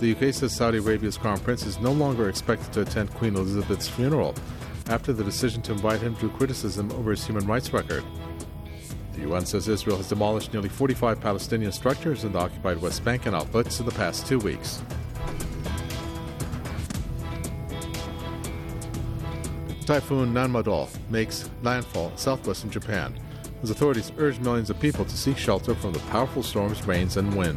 The UK says Saudi Arabia's Crown Prince is no longer expected to attend Queen Elizabeth's funeral after the decision to invite him drew criticism over his human rights record. The UN says Israel has demolished nearly 45 Palestinian structures in the occupied West Bank and outlets in the past 2 weeks. Typhoon Nanmadol makes landfall in southwestern Japan as authorities urge millions of people to seek shelter from the powerful storms, rains, and wind.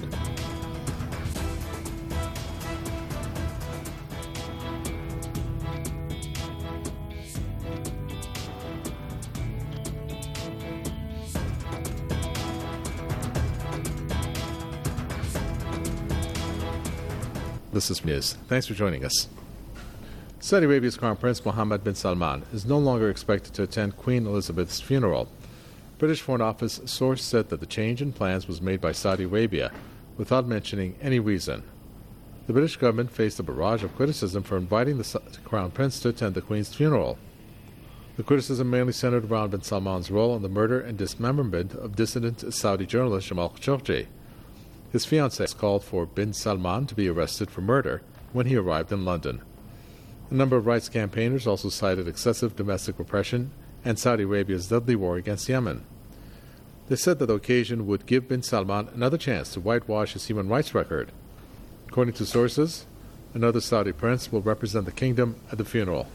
This is News. Thanks for joining us. Saudi Arabia's Crown Prince Mohammed bin Salman is no longer expected to attend Queen Elizabeth's funeral. British Foreign Office source said that the change in plans was made by Saudi Arabia without mentioning any reason. The British government faced a barrage of criticism for inviting the Crown Prince to attend the Queen's funeral. The criticism mainly centered around bin Salman's role in the murder and dismemberment of dissident Saudi journalist Jamal Khashoggi. His fiancée called for bin Salman to be arrested for murder when he arrived in London. A number of rights campaigners also cited excessive domestic repression and Saudi Arabia's deadly war against Yemen. They said that the occasion would give bin Salman another chance to whitewash his human rights record. According to sources, another Saudi prince will represent the kingdom at the funeral.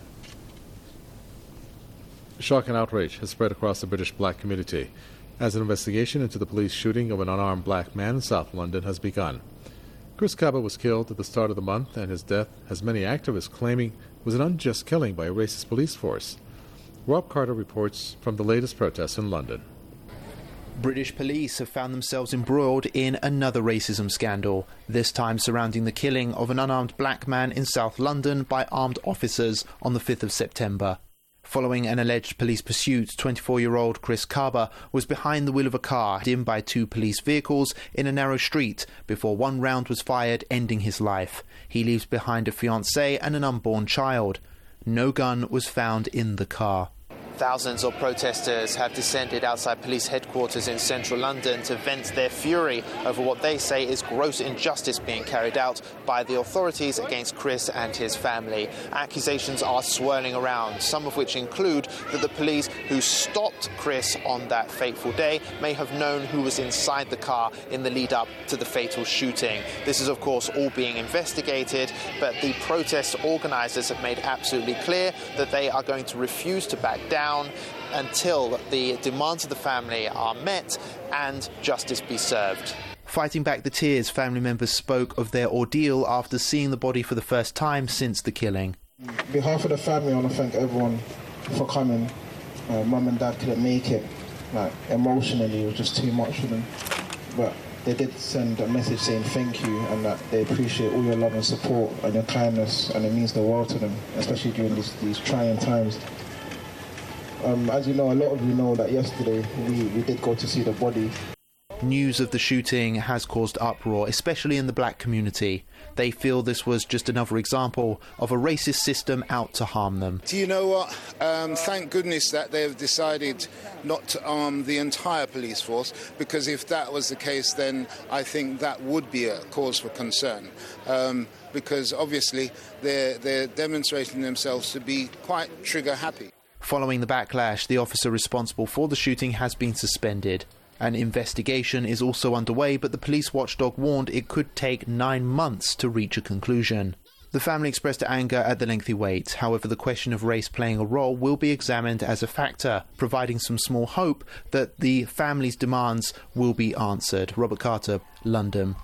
Shock and outrage has spread across the British black community as an investigation into the police shooting of an unarmed black man in South London has begun. Chris Kaba was killed at the start of the month, and his death has many activists claiming was an unjust killing by a racist police force. Rob Carter reports from the latest protests in London. British police have found themselves embroiled in another racism scandal, this time surrounding the killing of an unarmed black man in South London by armed officers on the 5th of September. Following an alleged police pursuit, 24-year-old Chris Kaba was behind the wheel of a car hit in by two police vehicles in a narrow street before one round was fired, ending his life. He leaves behind a fiancée and an unborn child. No gun was found in the car. Thousands of protesters have descended outside police headquarters in central London to vent their fury over what they say is gross injustice being carried out by the authorities against Chris and his family. Accusations are swirling around, some of which include that the police who stopped Chris on that fateful day may have known who was inside the car in the lead-up to the fatal shooting. This is, of course, all being investigated, but the protest organisers have made absolutely clear that they are going to refuse to back down until the demands of the family are met and justice be served. Fighting back the tears, family members spoke of their ordeal after seeing the body for the first time since the killing. On behalf of the family, I want to thank everyone for coming. Mum and Dad couldn't make it. Emotionally, it was just too much for them. But they did send a message saying thank you and that they appreciate all your love and support and your kindness, and it means the world to them, especially during these trying times. As you know, a lot of you know that yesterday we did go to see the body. News of the shooting has caused uproar, especially in the black community. They feel this was just another example of a racist system out to harm them. Do you know what? Thank goodness that they've decided not to arm the entire police force, because if that was the case, then I think that would be a cause for concern. Because obviously they're demonstrating themselves to be quite trigger-happy. Following the backlash, the officer responsible for the shooting has been suspended. An investigation is also underway, but the police watchdog warned it could take 9 months to reach a conclusion. The family expressed anger at the lengthy wait. However, the question of race playing a role will be examined as a factor, providing some small hope that the family's demands will be answered. Robert Carter, London.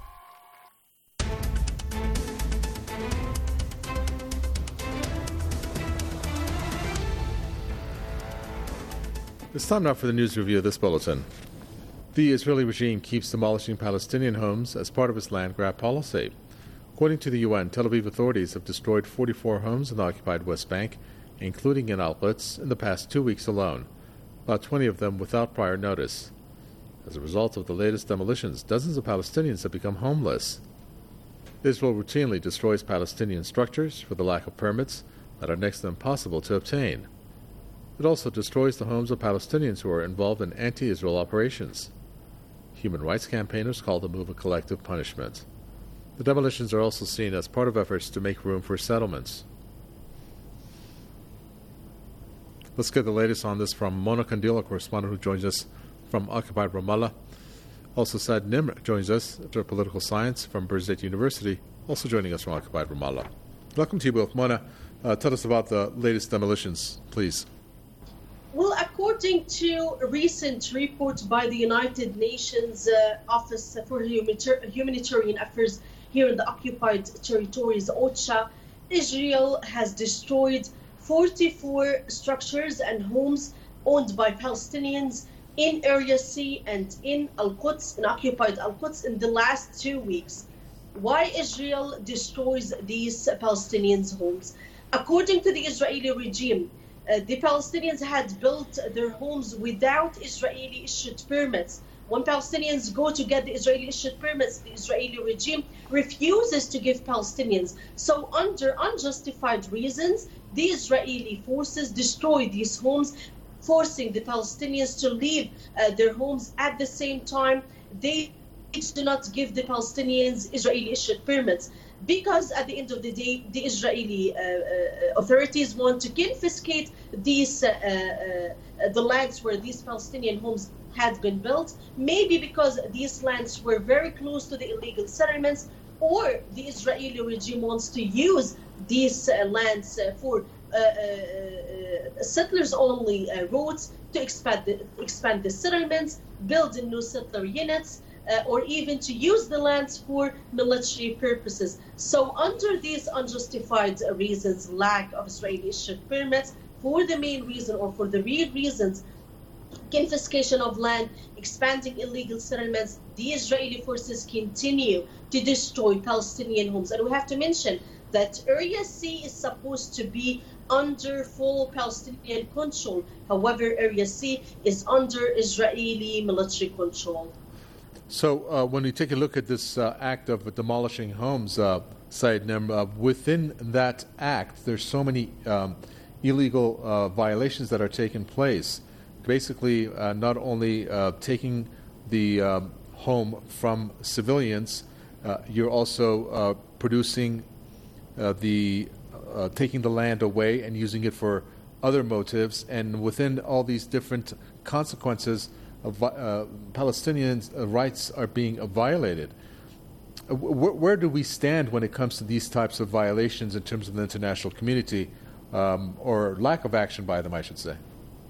It's time now for the news review of this bulletin. The Israeli regime keeps demolishing Palestinian homes as part of its land grab policy. According to the UN, Tel Aviv authorities have destroyed 44 homes in the occupied West Bank, including in outlets, in the past 2 weeks alone, about 20 of them without prior notice. As a result of the latest demolitions, dozens of Palestinians have become homeless. Israel routinely destroys Palestinian structures for the lack of permits that are next to impossible to obtain. It also destroys the homes of Palestinians who are involved in anti-Israel operations. Human rights campaigners call the move a collective punishment. The demolitions are also seen as part of efforts to make room for settlements. Let's get the latest on this from Mona Kandil, a correspondent who joins us from occupied Ramallah. Also, Saad Nimr joins us, Director of Political Science from Birzeit University, also joining us from occupied Ramallah. Welcome to you both. Mona, tell us about the latest demolitions, please. Well, according to a recent report by the United Nations Office for Humanitarian Affairs here in the occupied territories, OCHA, Israel has destroyed 44 structures and homes owned by Palestinians in Area C and in Al-Quds, in occupied Al-Quds, in the last 2 weeks. Why Israel destroys these Palestinians' homes? According to the Israeli regime, the Palestinians had built their homes without Israeli-issued permits. When Palestinians go to get the Israeli-issued permits, the Israeli regime refuses to give Palestinians. So under unjustified reasons, the Israeli forces destroy these homes, forcing the Palestinians to leave their homes. At the same time, they do not give the Palestinians Israeli-issued permits, because at the end of the day, the Israeli authorities want to confiscate these the lands where these Palestinian homes had been built, maybe because these lands were very close to the illegal settlements, or the Israeli regime wants to use these lands for settlers-only roads to expand the settlements, build new settler units, or even to use the lands for military purposes. So under these unjustified reasons, lack of Israeli-issued permits, for the main reason or for the real reasons, confiscation of land, expanding illegal settlements, the Israeli forces continue to destroy Palestinian homes. And we have to mention that Area C is supposed to be under full Palestinian control. However, Area C is under Israeli military control. So when we take a look at this act of demolishing homes, Saad Nimr, within that act, there's so many illegal violations that are taking place. Basically, not only taking the home from civilians, you're also producing taking the land away and using it for other motives. And within all these different consequences, Palestinians' rights are being violated. Where do we stand when it comes to these types of violations in terms of the international community, or lack of action by them, I should say?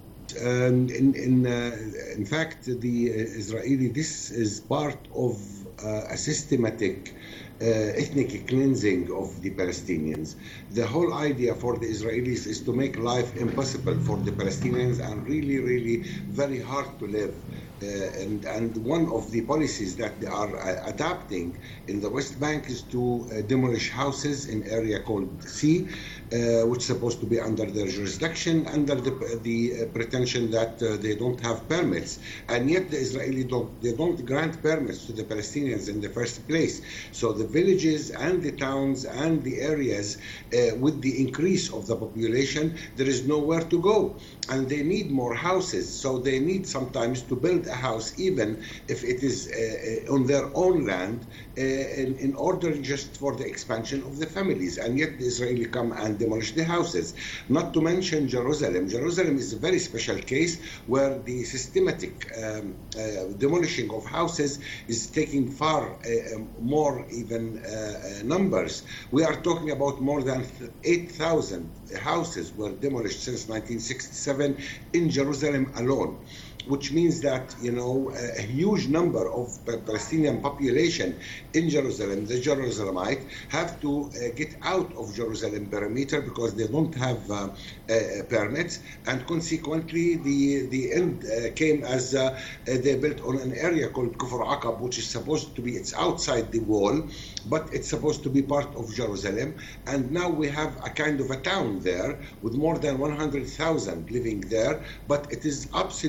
In fact, the Israeli, this is part of a systematic ethnic cleansing of the Palestinians. The whole idea for the Israelis is to make life impossible for the Palestinians and really, really very hard to live. And one of the policies that they are adapting in the West Bank is to demolish houses in area called C, which is supposed to be under their jurisdiction, under the pretension that they don't have permits. And yet the Israelis don't grant permits to the Palestinians in the first place. So the villages and the towns and the areas, with the increase of the population, there is nowhere to go. And they need more houses. So they need sometimes to build a house, even if it is on their own land, in order just for the expansion of the families. And yet the Israeli come and demolish the houses. Not to mention Jerusalem. Jerusalem is a very special case where the systematic demolishing of houses is taking far more even numbers. We are talking about more than 8,000 houses were demolished since 1967 in Jerusalem alone, which means that, a huge number of Palestinian population in Jerusalem, the Jerusalemite, have to get out of Jerusalem perimeter because they don't have permits, and consequently the end came as they built on an area called Kufr Aqab, which is supposed to be, it's outside the wall, but it's supposed to be part of Jerusalem, and now we have a kind of a town there with more than 100,000 living there, but it is absolutely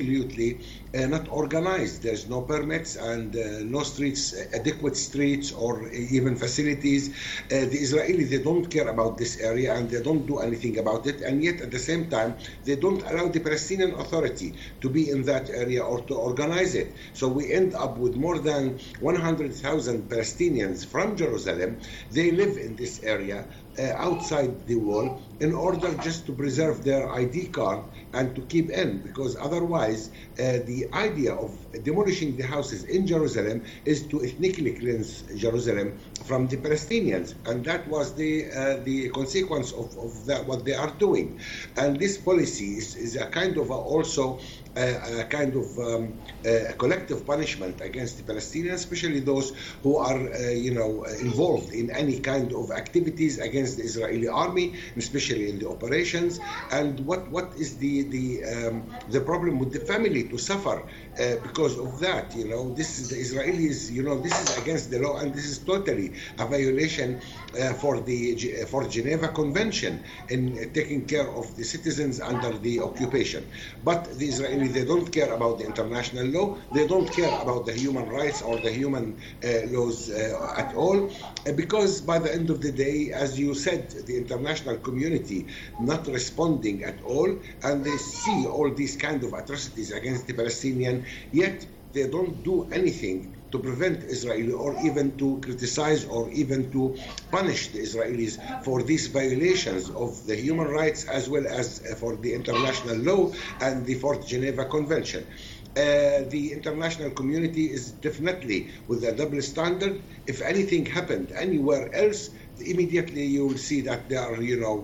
simply not organized. There's no permits and no streets, adequate streets or even facilities. The Israelis, they don't care about this area and they don't do anything about it. And yet at the same time, they don't allow the Palestinian Authority to be in that area or to organize it. So we end up with more than 100,000 Palestinians from Jerusalem. They live in this area outside the wall in order just to preserve their ID card and to keep in, because otherwise the idea of demolishing the houses in Jerusalem is to ethnically cleanse Jerusalem from the Palestinians, and that was the consequence of that, what they are doing. And this policy is a kind of also a kind of a collective punishment against the Palestinians, especially those who are involved in any kind of activities against the Israeli army, especially in the operations. And what is the problem with the family to suffer because of that? This is the Israelis. This is against the law, and this is totally a violation for Geneva Convention in taking care of the citizens under the occupation. But the Israelis, they don't care about the international law. They don't care about the human rights or the human laws at all, because by the end of the day, as you said, the international community not responding at all, and they see all these kind of atrocities against the Palestinian, yet they don't do anything to prevent Israel or even to criticize or even to punish the Israelis for these violations of the human rights as well as for the international law and the Fourth Geneva Convention. The international community is definitely with a double standard. If anything happened anywhere else, immediately you will see that they are,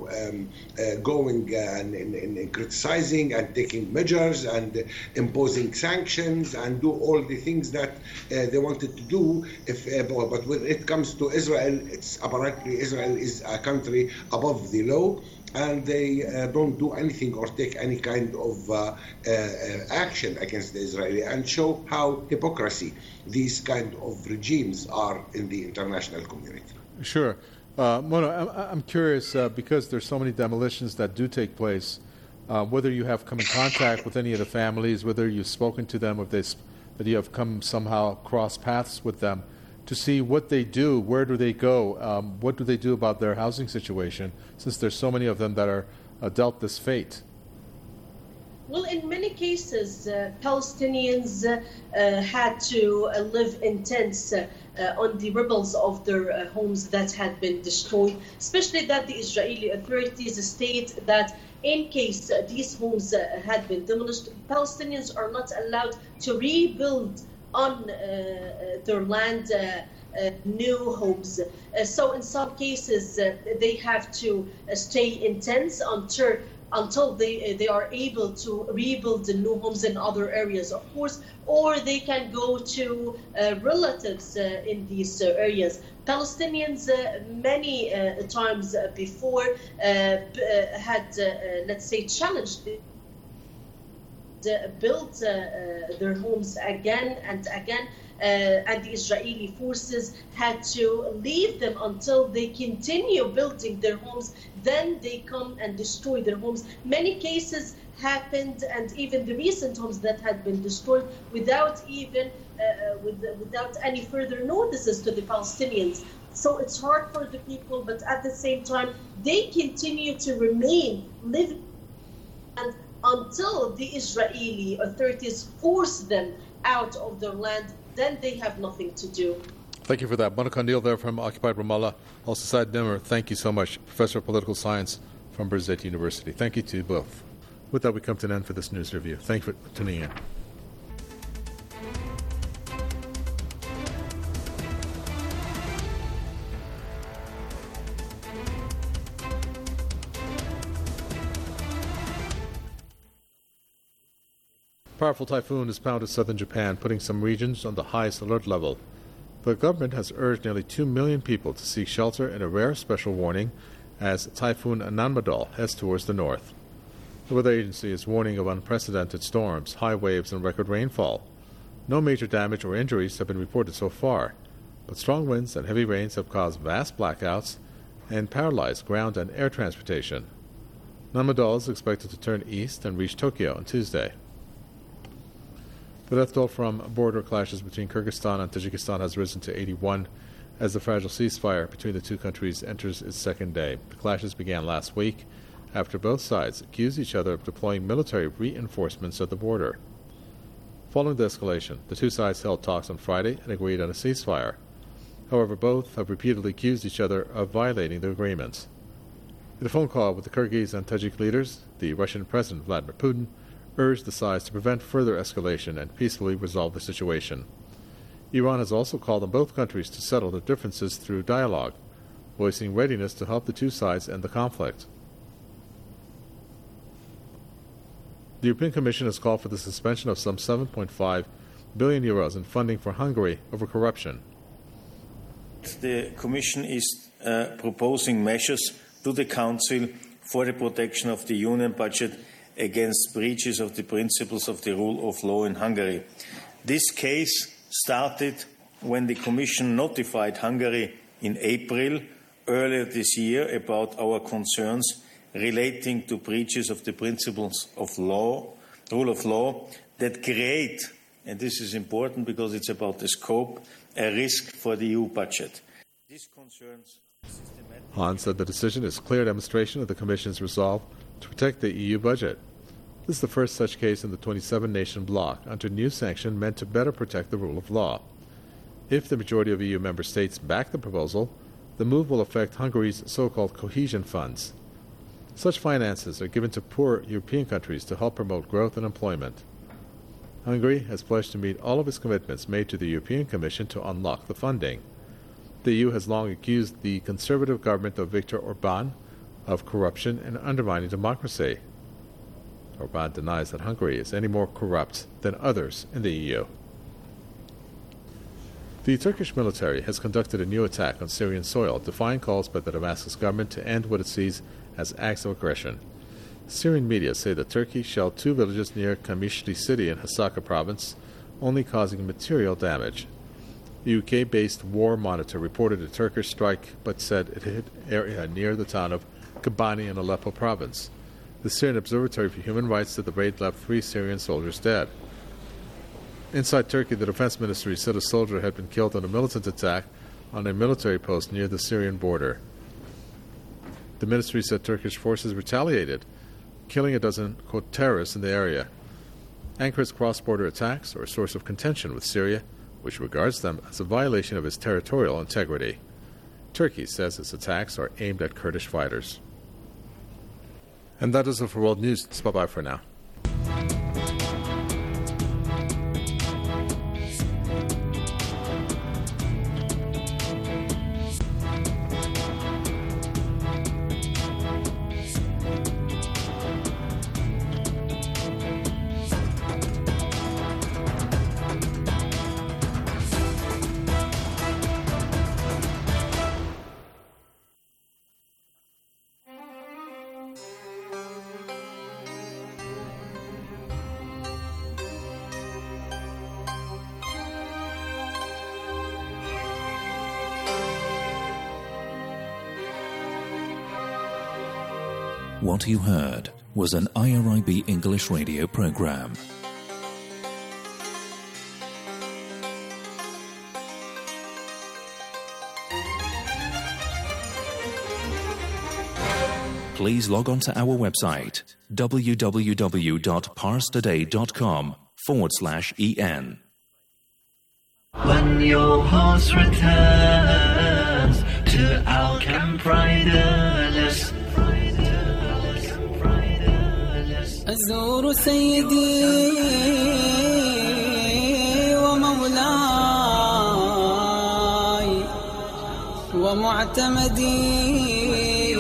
going and criticizing and taking measures and imposing sanctions and do all the things that they wanted to do. But when it comes to Israel, it's apparently Israel is a country above the law, and they don't do anything or take any kind of action against the Israeli, and show how hypocrisy these kind of regimes are in the international community. Sure. Mona, I'm curious, because there's so many demolitions that do take place, whether you have come in contact with any of the families, whether you've spoken to them, or that you have come somehow cross paths with them to see what they do, where do they go, what do they do about their housing situation, since there's so many of them that are dealt this fate. Well, in many cases, Palestinians had to live in tents on the rubbles of their homes that had been destroyed, especially that the Israeli authorities state that in case these homes had been demolished, Palestinians are not allowed to rebuild on their land new homes. So in some cases, they have to stay in tents until they are able to rebuild the new homes in other areas, of course, or they can go to relatives in these areas. Palestinians many times before had, let's say, challenged built their homes again and again, and the Israeli forces had to leave them until they continue building their homes. Then they come and destroy their homes. Many cases happened, and even the recent homes that had been destroyed without even without any further notices to the Palestinians. So it's hard for the people, but at the same time, they continue to remain living, and until the Israeli authorities force them out of their land, then they have nothing to do. Thank you for that. Mona Kandil there from Occupied Ramallah. Also, Saad Nimr, thank you so much. Professor of Political Science from Birzeit University. Thank you to you both. With that, we come to an end for this news review. Thank you for tuning in. A powerful typhoon has pounded southern Japan, putting some regions on the highest alert level. The government has urged nearly 2 million people to seek shelter in a rare special warning as Typhoon Nanmadol heads towards the north. The weather agency is warning of unprecedented storms, high waves, and record rainfall. No major damage or injuries have been reported so far, but strong winds and heavy rains have caused vast blackouts and paralyzed ground and air transportation. Nanmadol is expected to turn east and reach Tokyo on Tuesday. The death toll from border clashes between Kyrgyzstan and Tajikistan has risen to 81 as the fragile ceasefire between the two countries enters its second day. The clashes began last week after both sides accused each other of deploying military reinforcements at the border. Following the escalation, the two sides held talks on Friday and agreed on a ceasefire. However, both have repeatedly accused each other of violating the agreements. In a phone call with the Kyrgyz and Tajik leaders, the Russian President Vladimir Putin urged the sides to prevent further escalation and peacefully resolve the situation. Iran has also called on both countries to settle their differences through dialogue, voicing readiness to help the two sides end the conflict. The European Commission has called for the suspension of some 7.5 billion euros in funding for Hungary over corruption. The Commission is proposing measures to the Council for the protection of the Union budget against breaches of the principles of the rule of law in Hungary. This case started when the Commission notified Hungary in April earlier this year about our concerns relating to breaches of the principles of law, rule of law, that create, and this is important because it's about the scope, a risk for the EU budget. This concerns Hahn said the decision is a clear demonstration of the Commission's resolve to protect the EU budget. This is the first such case in the 27-nation bloc under new sanction meant to better protect the rule of law. If the majority of EU member states back the proposal, the move will affect Hungary's so-called cohesion funds. Such finances are given to poor European countries to help promote growth and employment. Hungary has pledged to meet all of its commitments made to the European Commission to unlock the funding. The EU has long accused the conservative government of Viktor Orbán of corruption and undermining democracy. Orbán denies that Hungary is any more corrupt than others in the EU. The Turkish military has conducted a new attack on Syrian soil, defying calls by the Damascus government to end what it sees as acts of aggression. Syrian media say that Turkey shelled two villages near Kamishli city in Hasaka province, only causing material damage. The UK-based War Monitor reported a Turkish strike but said it hit area near the town of Kobani in Aleppo province. The Syrian Observatory for Human Rights said the raid left 3 Syrian soldiers dead. Inside Turkey, the defense ministry said a soldier had been killed in a militant attack on a military post near the Syrian border. The ministry said Turkish forces retaliated, killing a dozen terrorists in the area. Ankar's cross-border attacks are a source of contention with Syria, which regards them as a violation of its territorial integrity. Turkey says its attacks are aimed at Kurdish fighters. And that is it for World News. Bye-bye for now. What you heard was an IRIB English radio program. Please log on to our website www.parstoday.com/en. When your horse returns to our camp riderless, أزور سيدي ومولاي ومعتمدي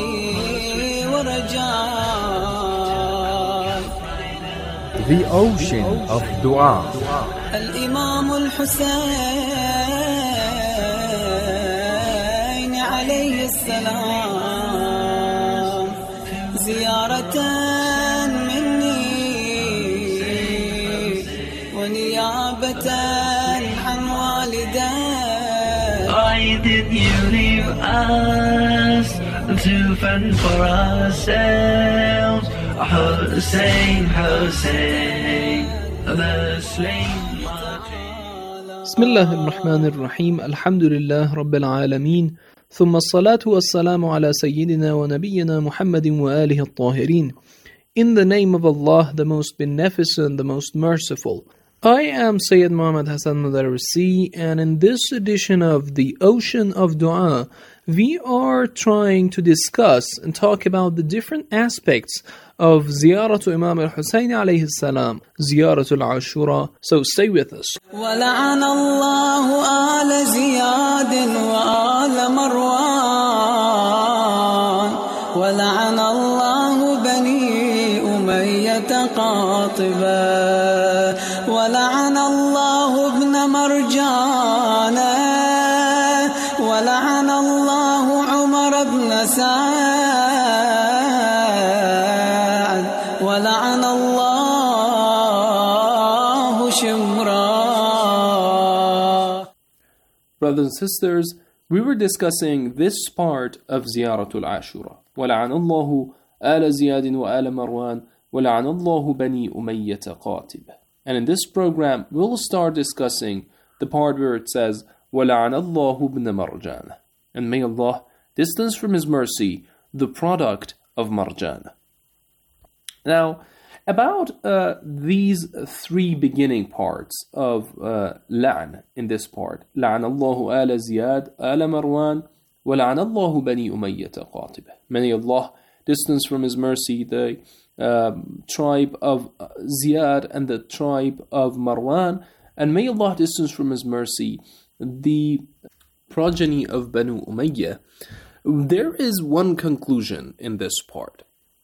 ورجاي. The ocean of dua. الإمام الحسين عليه السلام زيارة عن والدي. Why did you leave us to fend for ourselves? Hussein, Hussein, the slain. بسم الله الرحمن الرحيم الحمد لله رب العالمين ثم الصلاة والسلام على سيدنا ونبينا محمد وآله الطاهرين. In the name of Allah, the most beneficent, the most merciful. I am Sayyid Muhammad Hassan Mudarrisi, and in this edition of the Ocean of Dua, we are trying to discuss and talk about the different aspects of Ziyaratu Imam al-Hussein alayhi salam, Ziyaratul Ashura. So stay with us. ولعن الله آل زياد وآل مروان ولعن الله بني أمية قاطبا ولعن الله ابن مرجان ولعن الله عمر بن سعد ولعن الله شمرا. Brothers and sisters, we were discussing this part of Ziyaratul Ashura. وَلَعَنَ اللَّهُ آلَ زِيَادٍ وَآلَ مَرْوَانٍ وَلَعَنَ اللَّهُ بَنِي أُمَيَّةَ قَاطِبٍ. And in this program, we'll start discussing the part where it says, وَلَعَنَ اللَّهُ ابْنَ مَرْجَانَ. And may Allah distance from His mercy the product of Marjan. Now, about these three beginning parts of La'an in this part. لَعَنَ اللَّهُ آلَ زِيَادٍ آلَ مَرْوَانٍ وَلَعَنَ اللَّهُ بَنِي أُمَيَّةَ قَاطِبٍ. May Allah distance from His mercy the tribe of Ziyad and the tribe of Marwan, and may Allah distance from His mercy the progeny of Banu Umayyah. There is one conclusion in this part.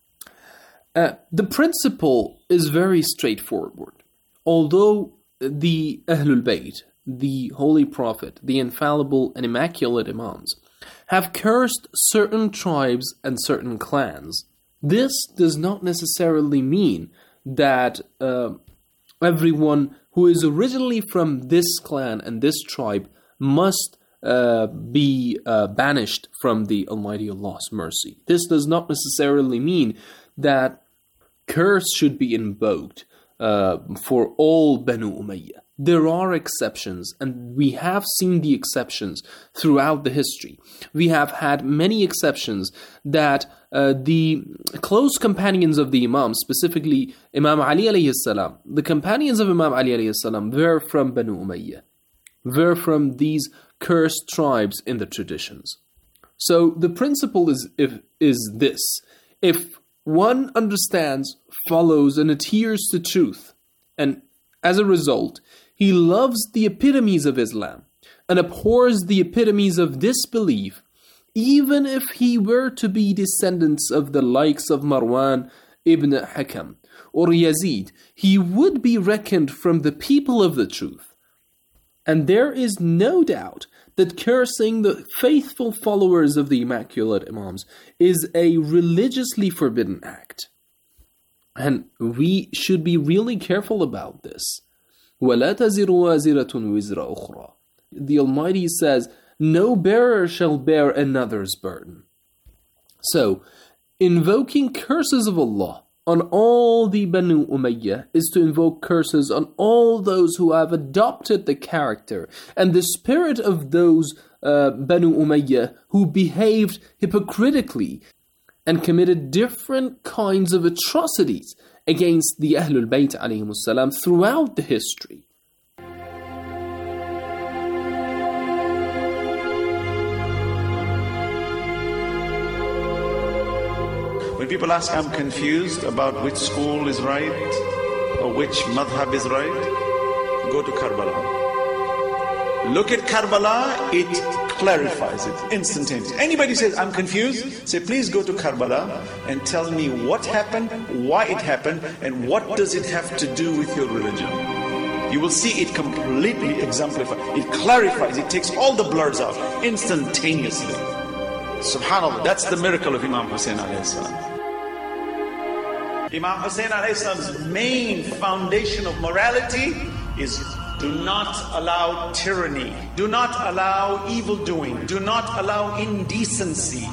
The principle is very straightforward. Although the Ahlul Bayt, the Holy Prophet, the infallible and immaculate Imams, have cursed certain tribes and certain clans, this does not necessarily mean that everyone who is originally from this clan and this tribe must be banished from the Almighty Allah's mercy. This does not necessarily mean that curse should be invoked for all Banu Umayyah. There are exceptions, and we have seen the exceptions throughout the history. We have had many exceptions that the close companions of the Imam, specifically Imam Ali alayhi salam, the companions of Imam Ali alayhi salam were from Banu Umayyah, were from these cursed tribes in the traditions. So the principle is this: if one understands, follows, and adheres to truth, and as a result, he loves the epitomes of Islam and abhors the epitomes of disbelief, even if he were to be descendants of the likes of Marwan ibn Hakam or Yazid, he would be reckoned from the people of the truth. And there is no doubt that cursing the faithful followers of the Immaculate Imams is a religiously forbidden act. And we should be really careful about this. وَلَا تَزِرُ وَازِرَةٌ وِزْرَ أُخْرَى. The Almighty says, no bearer shall bear another's burden. So, invoking curses of Allah on all the Banu Umayyah is to invoke curses on all those who have adopted the character and the spirit of those Banu Umayyah who behaved hypocritically and committed different kinds of atrocities against the Ahlul Bayt alayhimus salam throughout the history. When people ask, I'm confused about which school is right or which madhab is right, go to Karbala. Look at Karbala, it clarifies it instantaneously. Anybody says, I'm confused, say, please go to Karbala and tell me what happened, why it happened, and what does it have to do with your religion. You will see it completely exemplified. It clarifies, it takes all the blurs out instantaneously. Subhanallah, that's the miracle of Imam Hussein alayhi salam. Imam Hussein alayhi salam's main foundation of morality is do not allow tyranny, do not allow evildoing, do not allow indecency.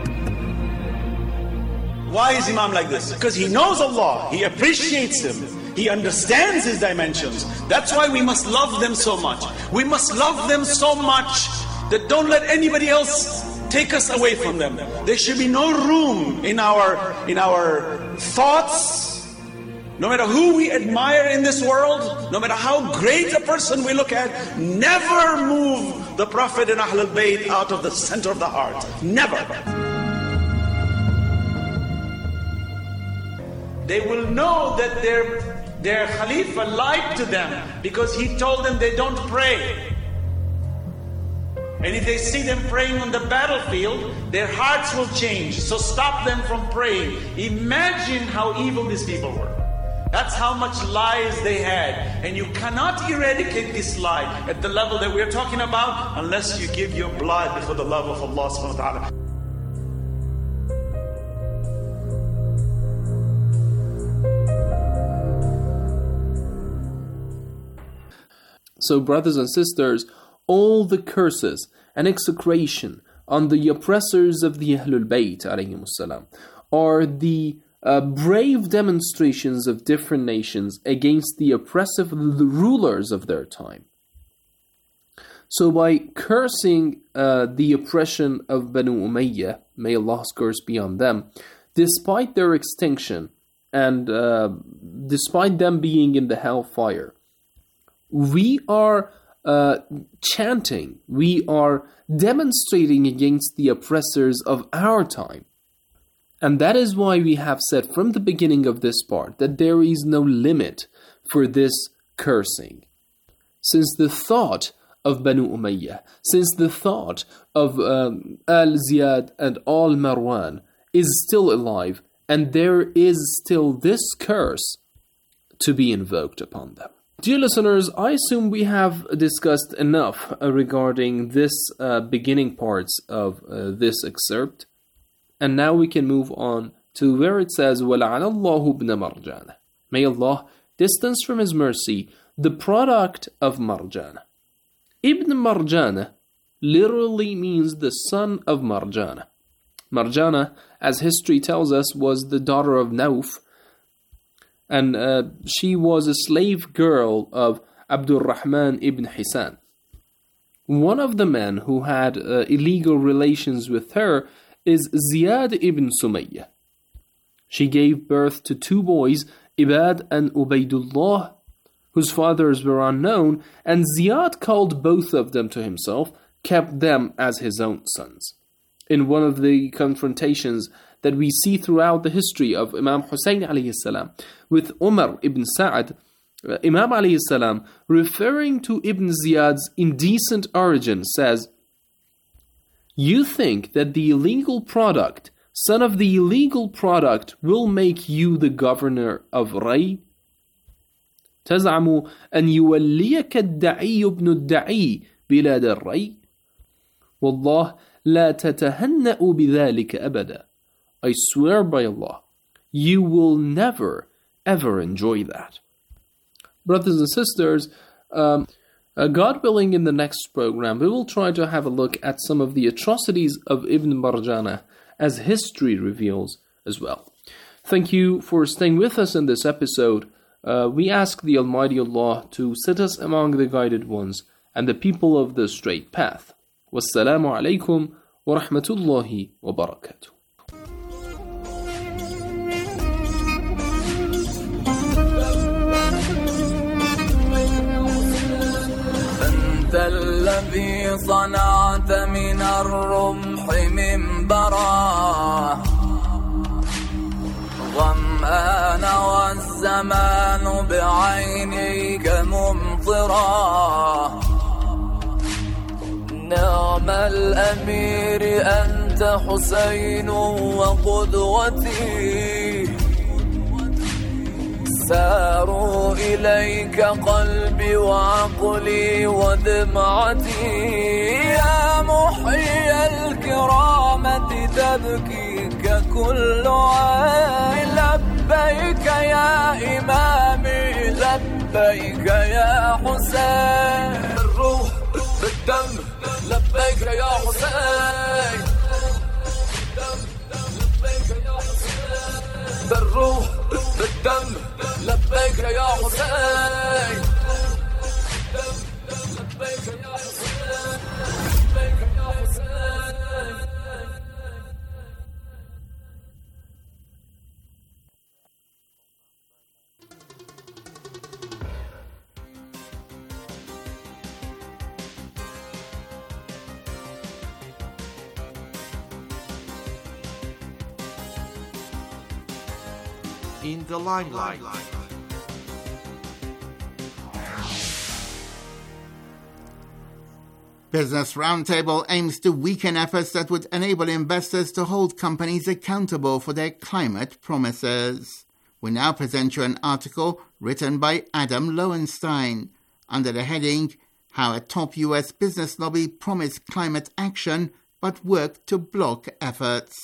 Why is Imam like this? Because he knows Allah, he appreciates Him, He understands his dimensions. That's why we must love them so much. We must love them so much that don't let anybody else take us away from them. There should be no room in our thoughts. No matter who we admire in this world, no matter how great a person we look at, never move the Prophet and Ahlul Bayt out of the center of the heart. Never. They will know that their Khalifa lied to them because he told them they don't pray. And if they see them praying on the battlefield, their hearts will change. So stop them from praying. Imagine how evil these people were. That's how much lies they had. And you cannot eradicate this lie at the level that we're talking about unless you give your blood for the love of Allah subhanahu wa ta'ala. So, brothers and sisters, all the curses and execration on the oppressors of the Ahlul Bayt are the brave demonstrations of different nations against the oppressive rulers of their time. So by cursing the oppression of Banu Umayyah, may Allah's curse be on them, despite their extinction and despite them being in the hellfire, we are chanting, we are demonstrating against the oppressors of our time. And that is why we have said from the beginning of this part that there is no limit for this cursing. Since the thought of Banu Umayyah, since the thought of Al-Ziyad and Al-Marwan is still alive, and there is still this curse to be invoked upon them. Dear listeners, I assume we have discussed enough regarding this beginning parts of this excerpt. And now we can move on to where it says, وَلَعَنَ اللَّهُ ابْنَ مَرْجَانَ. May Allah distance from His mercy the product of Marjana. Ibn Marjana literally means the son of Marjana. Marjana, as history tells us, was the daughter of Nauf, and she was a slave girl of Abdul Rahman ibn Hisan. One of the men who had illegal relations with her is Ziyad ibn Sumayyah. She gave birth to two boys, Ibad and Ubaydullah, whose fathers were unknown, and Ziyad called both of them to himself, kept them as his own sons. In one of the confrontations that we see throughout the history of Imam Hussein alayhi salam with Umar ibn Sa'ad, Imam alayhi salam, referring to Ibn Ziyad's indecent origin, says, "You think that the illegal product, son of the illegal product, will make you the governor of Ray? تزعم أن يوليك الدعي ابن الدعي بلاد الري؟ والله لا تتهنأ بذلك أبدا. I swear by Allah, you will never ever enjoy that." Brothers and sisters, God willing, in the next program, we will try to have a look at some of the atrocities of Ibn Marjana as history reveals as well. Thank you for staying with us in this episode. We ask the Almighty Allah to set us among the guided ones and the people of the straight path. Wassalamu alaikum wa rahmatullahi wa barakatuh. أنت الذي صنعت من الرمح منبرا ظمآن والزمان بعينيك ممطرا نعم الأمير أنت حسين وقدوتي ساروا إليك قلبي وعقلي ودمعتي يا محيي الكرامة تبكيك كل عين لبيك يا إمامي لبيك يا حسين بالروح بالدم لبيك يا حسين بالروح بالدم لبيك يا in the limelight. Business Roundtable aims to weaken efforts that would enable investors to hold companies accountable for their climate promises. We now present you an article written by Adam Lowenstein under the heading, How a Top US Business Lobby Promised Climate Action but Worked to Block Efforts.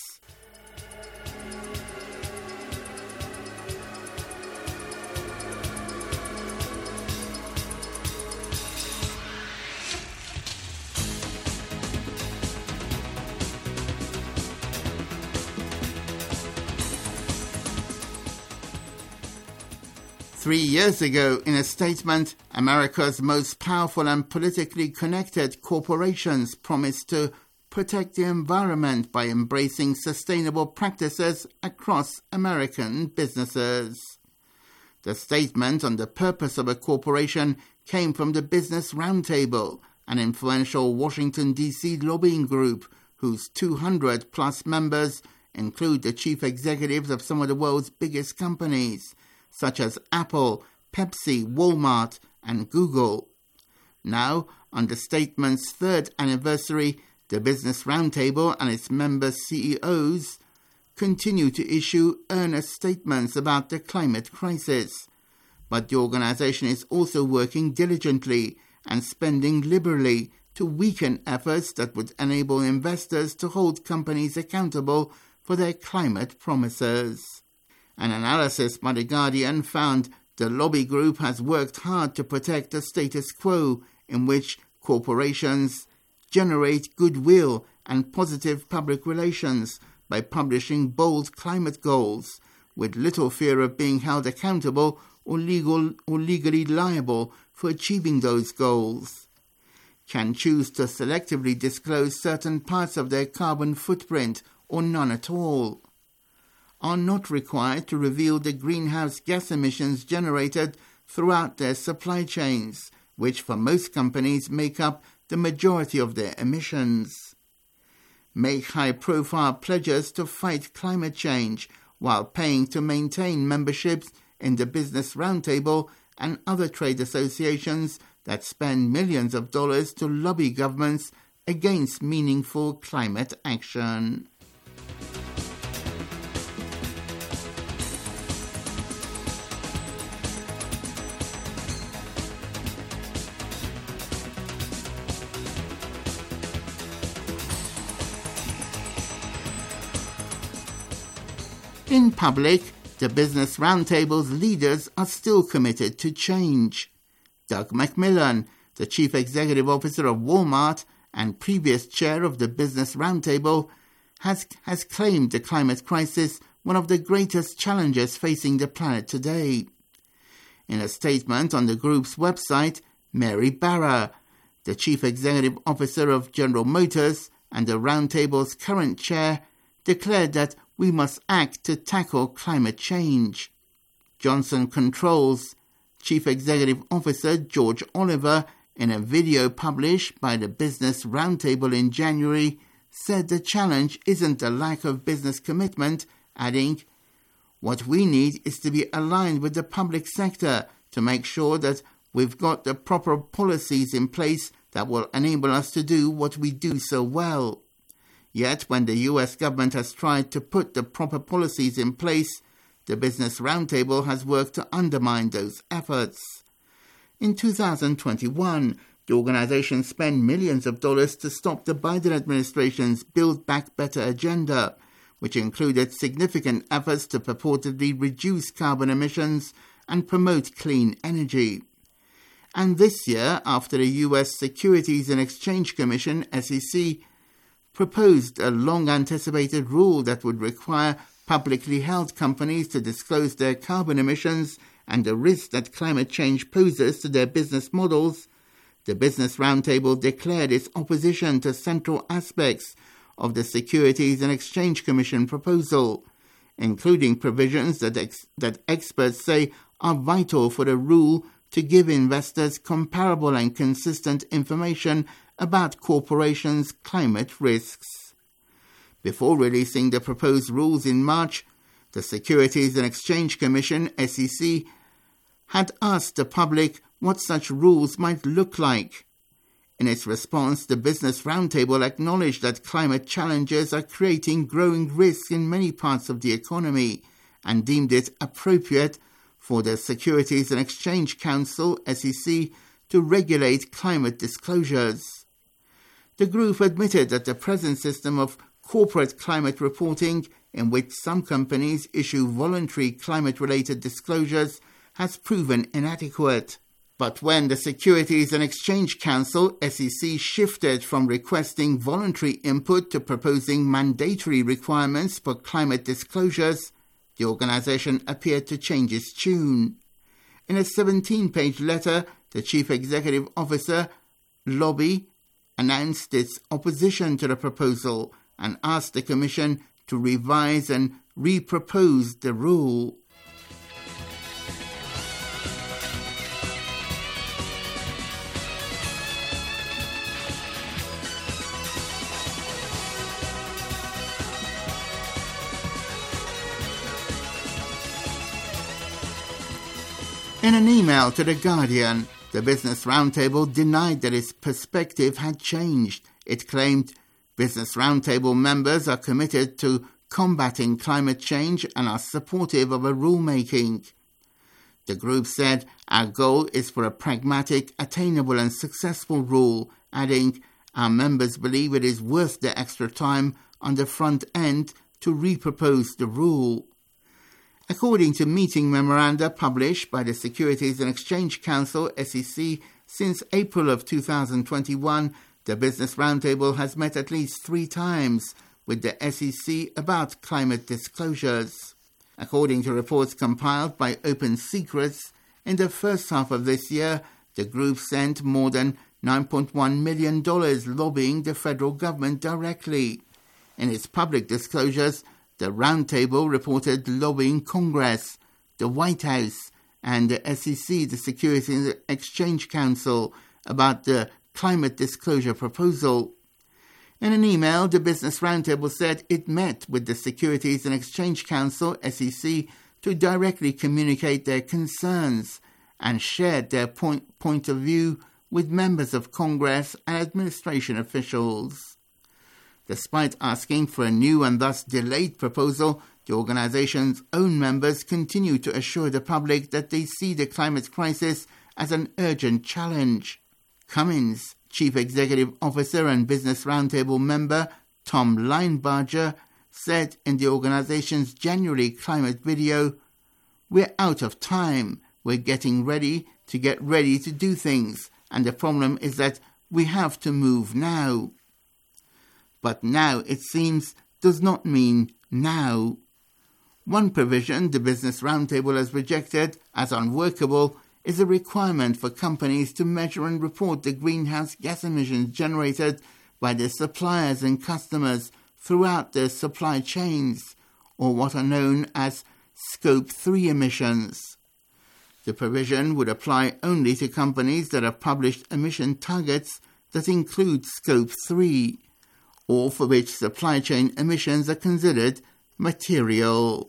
Three years ago, in a statement, America's most powerful and politically connected corporations promised to protect the environment by embracing sustainable practices across American businesses. The statement on the purpose of a corporation came from the Business Roundtable, an influential Washington, D.C. lobbying group whose 200-plus members include the chief executives of some of the world's biggest companies, such as Apple, Pepsi, Walmart, and Google. Now, on the statement's third anniversary, the Business Roundtable and its member CEOs continue to issue earnest statements about the climate crisis. But the organization is also working diligently and spending liberally to weaken efforts that would enable investors to hold companies accountable for their climate promises. An analysis by The Guardian found the lobby group has worked hard to protect the status quo in which corporations generate goodwill and positive public relations by publishing bold climate goals, with little fear of being held accountable or legally liable for achieving those goals. Can choose to selectively disclose certain parts of their carbon footprint or none at all. Are not required to reveal the greenhouse gas emissions generated throughout their supply chains, which for most companies make up the majority of their emissions. Make high-profile pledges to fight climate change while paying to maintain memberships in the Business Roundtable and other trade associations that spend millions of dollars to lobby governments against meaningful climate action. In public, the Business Roundtable's leaders are still committed to change. Doug McMillon, the Chief Executive Officer of Walmart and previous chair of the Business Roundtable, has claimed the climate crisis one of the greatest challenges facing the planet today. In a statement on the group's website, Mary Barra, the Chief Executive Officer of General Motors and the Roundtable's current chair, declared that we must act to tackle climate change. Johnson Controls Chief Executive Officer George Oliver, in a video published by the Business Roundtable in January, said the challenge isn't a lack of business commitment, adding, "What we need is to be aligned with the public sector to make sure that we've got the proper policies in place that will enable us to do what we do so well." Yet, when the US government has tried to put the proper policies in place, the Business Roundtable has worked to undermine those efforts. In 2021, the organization spent millions of dollars to stop the Biden administration's Build Back Better agenda, which included significant efforts to purportedly reduce carbon emissions and promote clean energy. And this year, after the US Securities and Exchange Commission, SEC, proposed a long-anticipated rule that would require publicly held companies to disclose their carbon emissions and the risk that climate change poses to their business models, the Business Roundtable declared its opposition to central aspects of the Securities and Exchange Commission proposal, including provisions that experts say are vital for the rule to give investors comparable and consistent information about corporations' climate risks. Before releasing the proposed rules in March, The Securities and Exchange Commission, SEC, had asked the public what such rules might look like. In its response, the Business Roundtable acknowledged that climate challenges are creating growing risks in many parts of the economy and deemed it appropriate for the Securities and Exchange Council, SEC, to regulate climate disclosures. The group admitted that the present system of corporate climate reporting, in which some companies issue voluntary climate-related disclosures, has proven inadequate. But when the Securities and Exchange Council, SEC, shifted from requesting voluntary input to proposing mandatory requirements for climate disclosures, the organization appeared to change its tune. In a 17-page letter, the Chief Executive Officer, Lobby, announced its opposition to the proposal and asked the Commission to revise and re-propose the rule. In an email to The Guardian, the Business Roundtable denied that its perspective had changed. It claimed Business Roundtable members are committed to combating climate change and are supportive of a rulemaking. The group said, "Our goal is for a pragmatic, attainable and successful rule," adding, "Our members believe it is worth the extra time on the front end to repropose the rule." According to meeting memoranda published by the Securities and Exchange Council, SEC, since April of 2021, the Business Roundtable has met at least 3 times with the SEC about climate disclosures. According to reports compiled by Open Secrets, in the first half of this year, the group sent more than $9.1 million lobbying the federal government directly. In its public disclosures, the Roundtable reported lobbying Congress, the White House, and the SEC, the Securities and Exchange Council, about the climate disclosure proposal. In an email, the Business Roundtable said it met with the Securities and Exchange Council, SEC, to directly communicate their concerns and shared their point of view with members of Congress and administration officials. Despite asking for a new and thus delayed proposal, the organization's own members continue to assure the public that they see the climate crisis as an urgent challenge. Cummins, Chief Executive Officer and Business Roundtable member Tom Linebarger, said in the organization's January climate video, "We're out of time. We're getting ready to do things, and the problem is that we have to move now." But now, it seems, does not mean now. One provision the Business Roundtable has rejected as unworkable is a requirement for companies to measure and report the greenhouse gas emissions generated by their suppliers and customers throughout their supply chains, or what are known as Scope 3 emissions. The provision would apply only to companies that have published emission targets that include Scope 3, or for which supply chain emissions are considered material.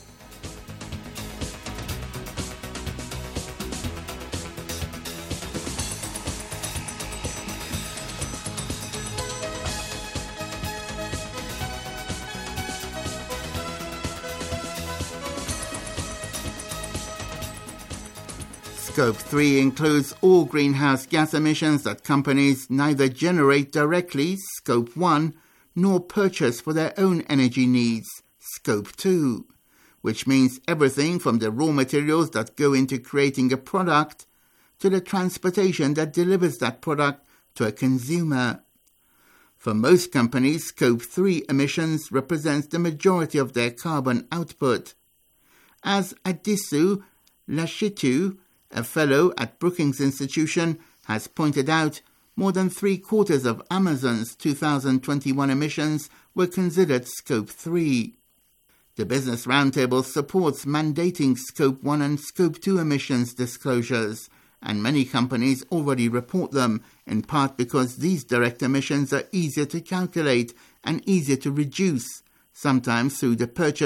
Scope 3 includes all greenhouse gas emissions that companies neither generate directly, Scope 1, nor purchase for their own energy needs, Scope 2, which means everything from the raw materials that go into creating a product to the transportation that delivers that product to a consumer. For most companies, Scope 3 emissions represents the majority of their carbon output. As Adisu Lashitu, a fellow at Brookings Institution, has pointed out, more than 3/4 of Amazon's 2021 emissions were considered Scope 3. The Business Roundtable supports mandating Scope 1 and Scope 2 emissions disclosures, and many companies already report them, in part because these direct emissions are easier to calculate and easier to reduce, sometimes through the purchase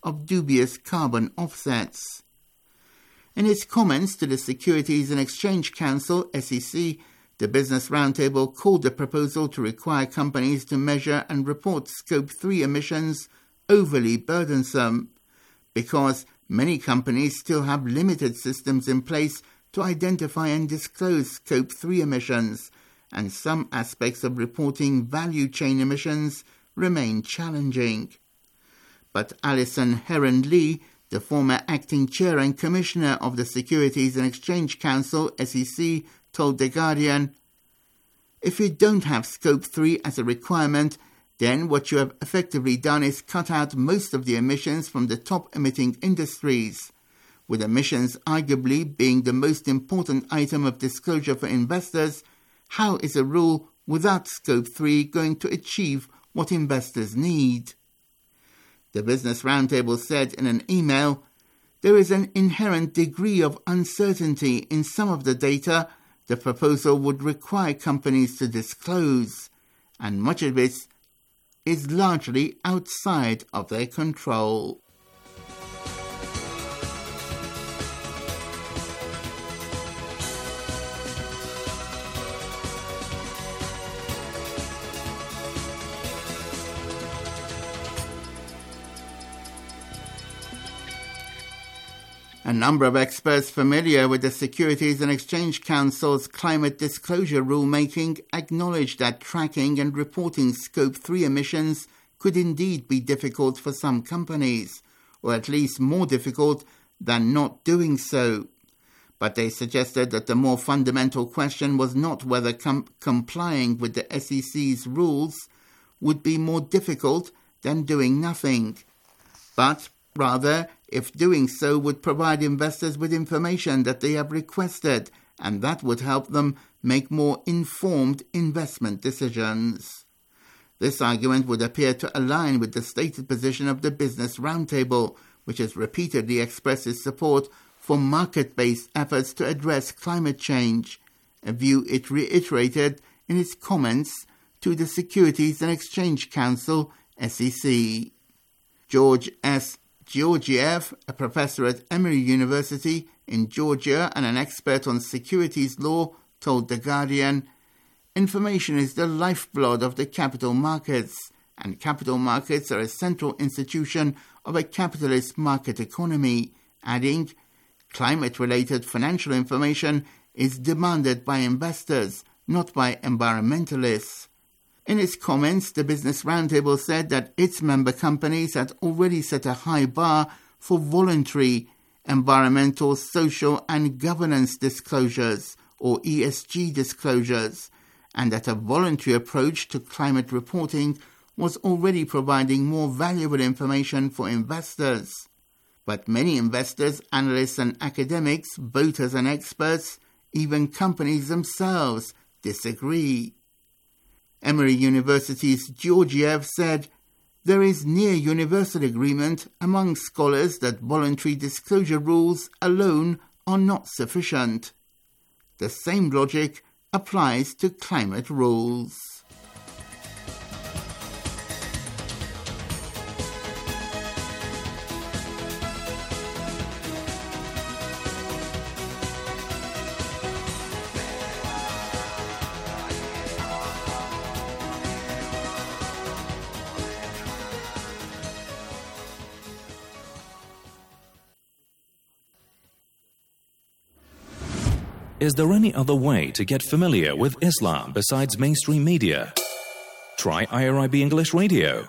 of dubious carbon offsets. In its comments to the Securities and Exchange Council, SEC, the Business Roundtable called the proposal to require companies to measure and report Scope 3 emissions overly burdensome, because many companies still have limited systems in place to identify and disclose Scope 3 emissions, and some aspects of reporting value chain emissions remain challenging. But Alison Heron-Lee, the former acting chair and commissioner of the Securities and Exchange Council, SEC, told The Guardian, "If you don't have Scope 3 as a requirement, then what you have effectively done is cut out most of the emissions from the top emitting industries, with emissions arguably being the most important item of disclosure for investors. How is a rule without Scope 3 going to achieve what investors need?" The Business Roundtable said in an email, "There is an inherent degree of uncertainty in some of the data the proposal would require companies to disclose, and much of it is largely outside of their control." A number of experts familiar with the Securities and Exchange Council's climate disclosure rulemaking acknowledge that tracking and reporting Scope 3 emissions could indeed be difficult for some companies, or at least more difficult than not doing so. But they suggested that the more fundamental question was not whether complying with the SEC's rules would be more difficult than doing nothing, but rather if doing so would provide investors with information that they have requested, and that would help them make more informed investment decisions. This argument would appear to align with the stated position of the Business Roundtable, which has repeatedly expressed its support for market-based efforts to address climate change, a view it reiterated in its comments to the Securities and Exchange Council, SEC. George S. Georgiev, a professor at Emory University in Georgia and an expert on securities law, told The Guardian, "Information is the lifeblood of the capital markets, and capital markets are a central institution of a capitalist market economy," adding, "Climate-related financial information is demanded by investors, not by environmentalists." In its comments, the Business Roundtable said that its member companies had already set a high bar for voluntary environmental, social and governance disclosures, or ESG disclosures, and that a voluntary approach to climate reporting was already providing more valuable information for investors. But many investors, analysts and academics, voters and experts, even companies themselves, disagree. Emory University's Georgiev said, "There is near universal agreement among scholars that voluntary disclosure rules alone are not sufficient. The same logic applies to climate rules." Is there any other way to get familiar with Islam besides mainstream media? Try IRIB English Radio.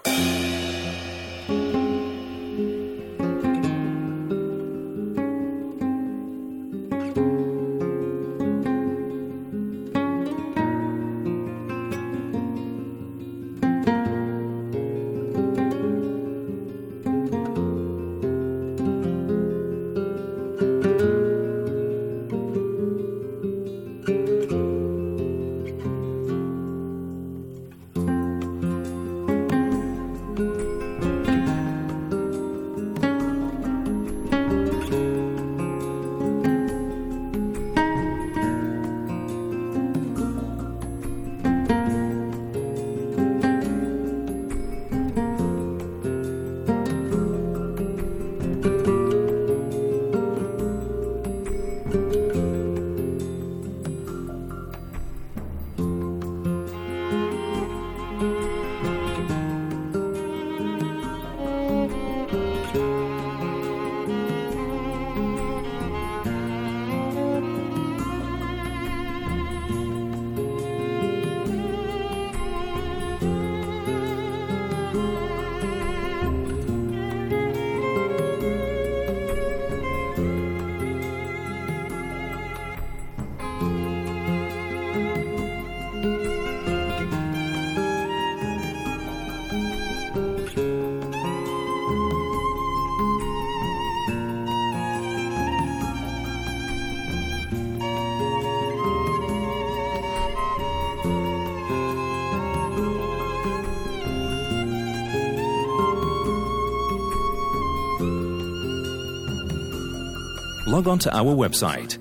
log on to our website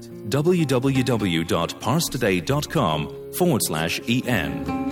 www.parstoday.com/en.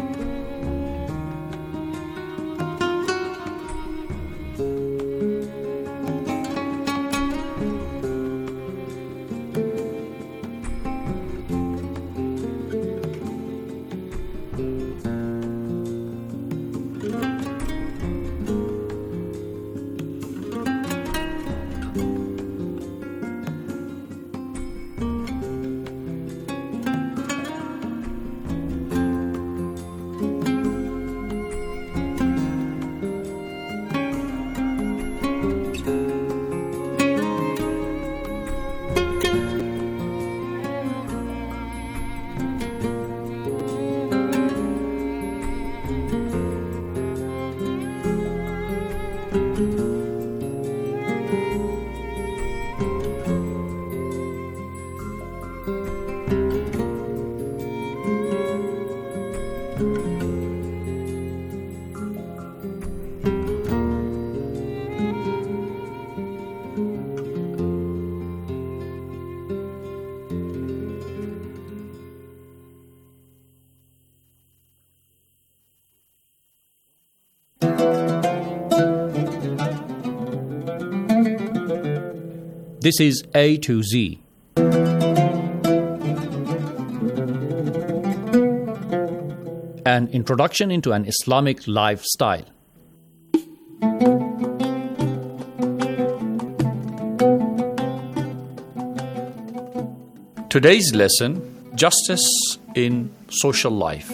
This is A to Z. An introduction into an Islamic lifestyle. Today's lesson, Justice in Social Life.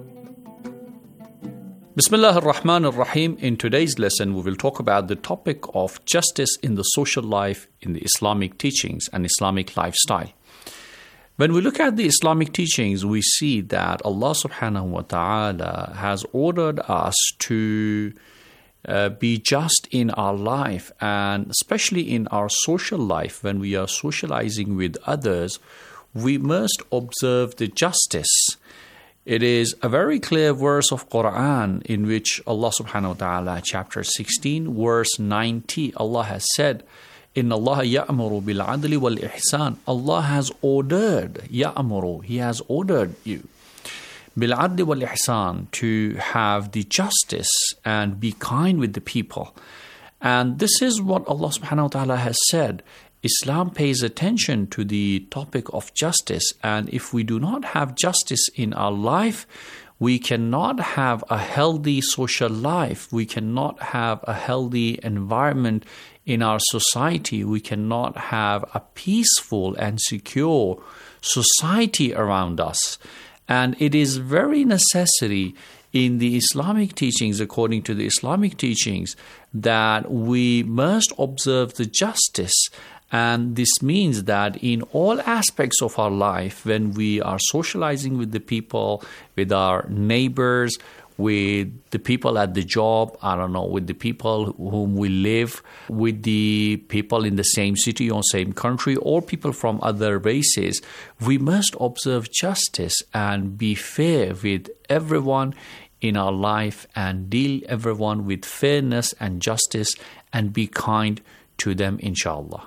Bismillah ar-Rahman ar-Rahim. In today's lesson, we will talk about the topic of justice in the social life in the Islamic teachings and Islamic lifestyle. When we look at the Islamic teachings, we see that Allah subhanahu wa ta'ala has ordered us to be just in our life, and especially in our social life. When we are socializing with others, we must observe the justice. It is a very clear verse of Quran in which Allah subhanahu wa ta'ala, chapter 16, verse 90, Allah has said, Inna Allah ya'muru bil adli wal ihsan. Allah has ordered, ya'muru, He has ordered you, bil adli wal ihsan, to have the justice and be kind with the people. And this is what Allah subhanahu wa ta'ala has said. Islam pays attention to the topic of justice, and if we do not have justice in our life, we cannot have a healthy social life. We cannot have a healthy environment in our society. We cannot have a peaceful and secure society around us. And it is very necessary in the Islamic teachings, according to the Islamic teachings, that we must observe the justice. And this means that in all aspects of our life, when we are socializing with the people, with our neighbors, with the people at the job, with the people whom we live, with the people in the same city or same country, or people from other races, we must observe justice and be fair with everyone in our life and deal everyone with fairness and justice and be kind to them, inshallah.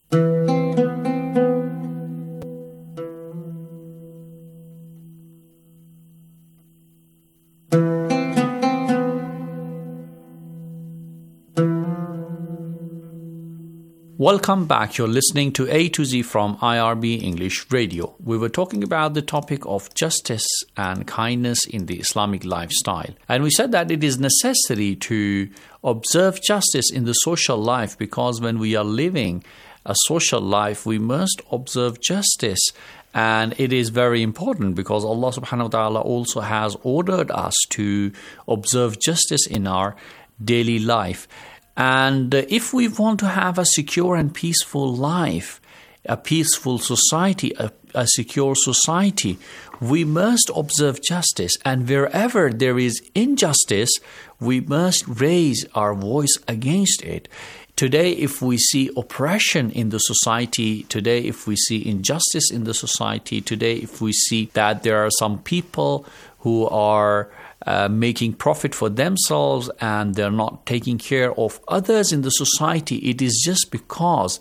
Welcome back. You're listening to A to Z from IRB English Radio. We were talking about the topic of justice and kindness in the Islamic lifestyle. And we said that it is necessary to observe justice in the social life, because when we are living a social life, we must observe justice. And it is very important because Allah subhanahu wa ta'ala also has ordered us to observe justice in our daily life. And if we want to have a secure and peaceful life, a peaceful society, a secure society, we must observe justice. And wherever there is injustice, we must raise our voice against it. Today, if we see oppression in the society, today if we see injustice in the society, today if we see that there are some people who are making profit for themselves and they're not taking care of others in the society, it is just because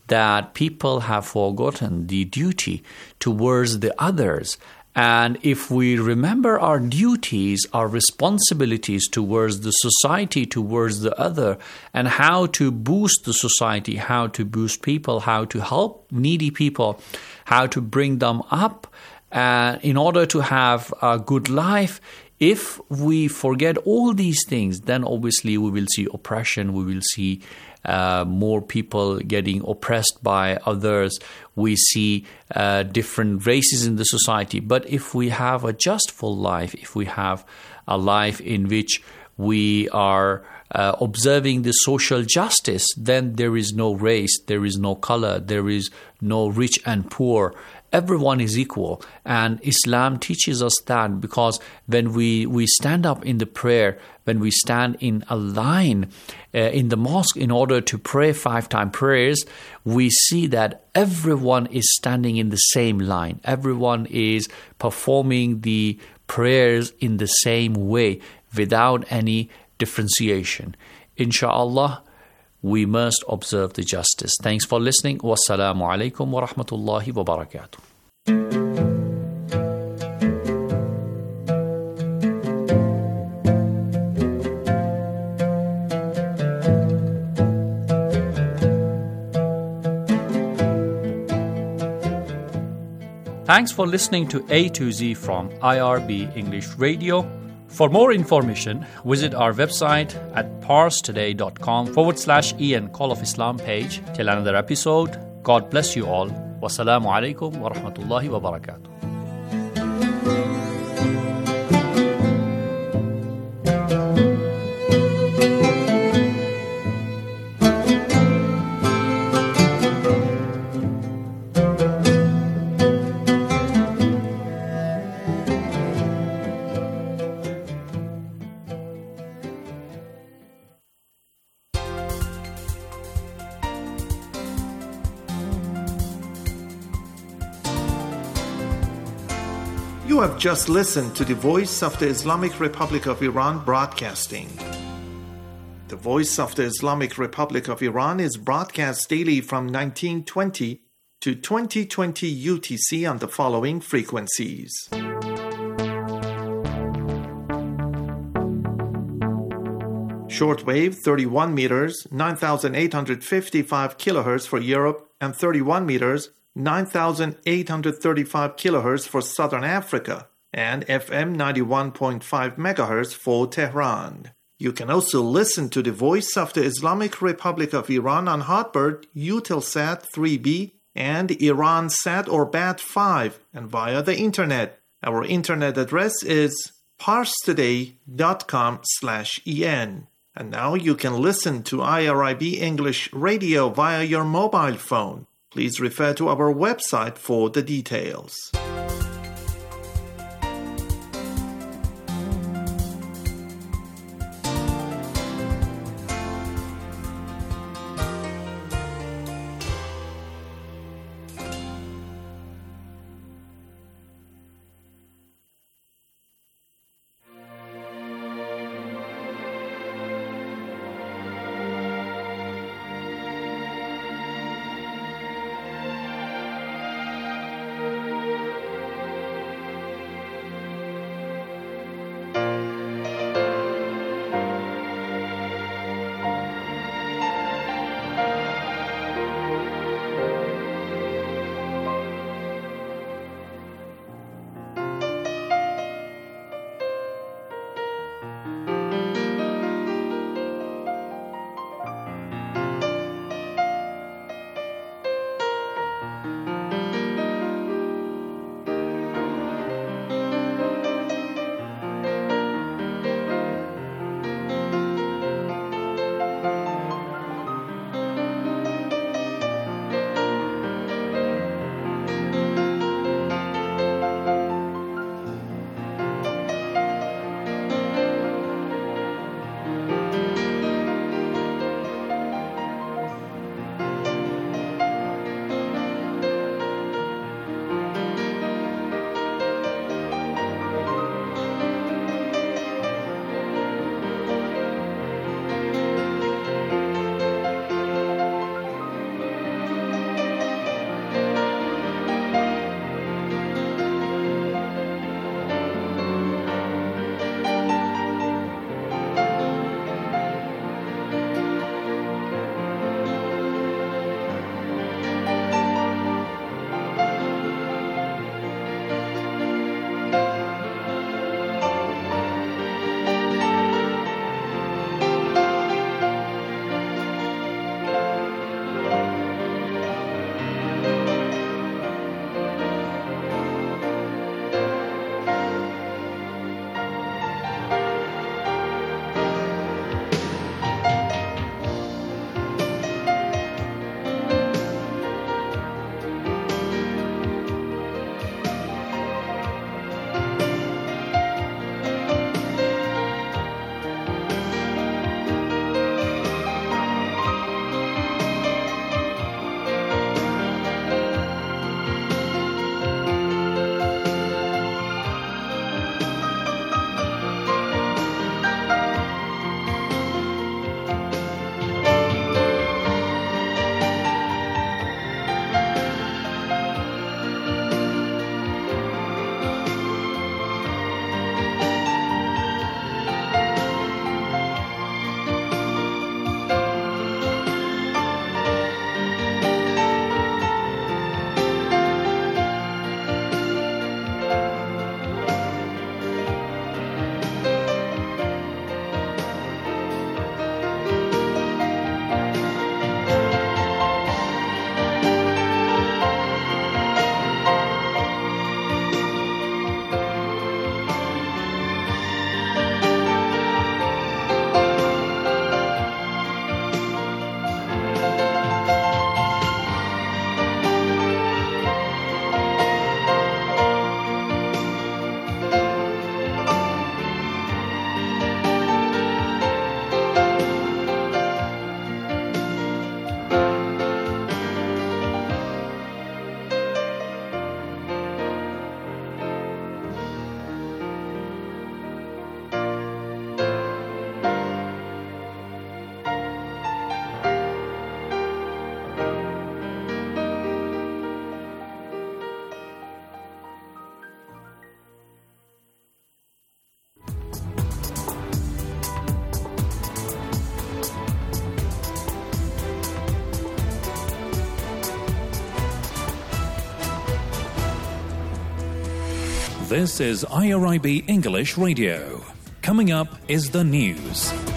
that people have forgotten the duty towards the others. And if we remember our duties, our responsibilities towards the society, towards the other, and how to boost the society, how to boost people, how to help needy people, how to bring them up in order to have a good life, if we forget all these things, then obviously we will see oppression, we will see more people getting oppressed by others. We see different races in the society. But if we have a justful life, if we have a life in which we are observing the social justice, then there is no race, there is no color, there is no rich and poor. Everyone is equal. And Islam teaches us that, because when we stand up in the prayer, when we stand in a line in the mosque in order to pray 5-time prayers, we see that everyone is standing in the same line. Everyone is performing the prayers in the same way without any differentiation. Insha'Allah, we must observe the justice. Thanks for listening. Wassalamu alaikum wa rahmatullahi wa barakatuh. Thanks for listening to A to Z from IRB English Radio. For more information, visit our website at parstoday.com/EN Call of Islam page. Till another episode, God bless you all. Wassalamu alaikum wa rahmatullahi wa barakatuh. You have just listened to the Voice of the Islamic Republic of Iran broadcasting. The Voice of the Islamic Republic of Iran is broadcast daily from 1920 to 2020 UTC on the following frequencies. Shortwave 31 meters, 9,855 kilohertz for Europe, and 31 meters, 9,835 kilohertz for Southern Africa, and FM 91.5 megahertz for Tehran. You can also listen to the Voice of the Islamic Republic of Iran on Hotbird, Eutelsat 3B, and Iransat or BAT5, and via the internet. Our internet address is parstoday.com/en. And now you can listen to IRIB English Radio via your mobile phone. Please refer to our website for the details. This is IRIB English Radio. Coming up is the news.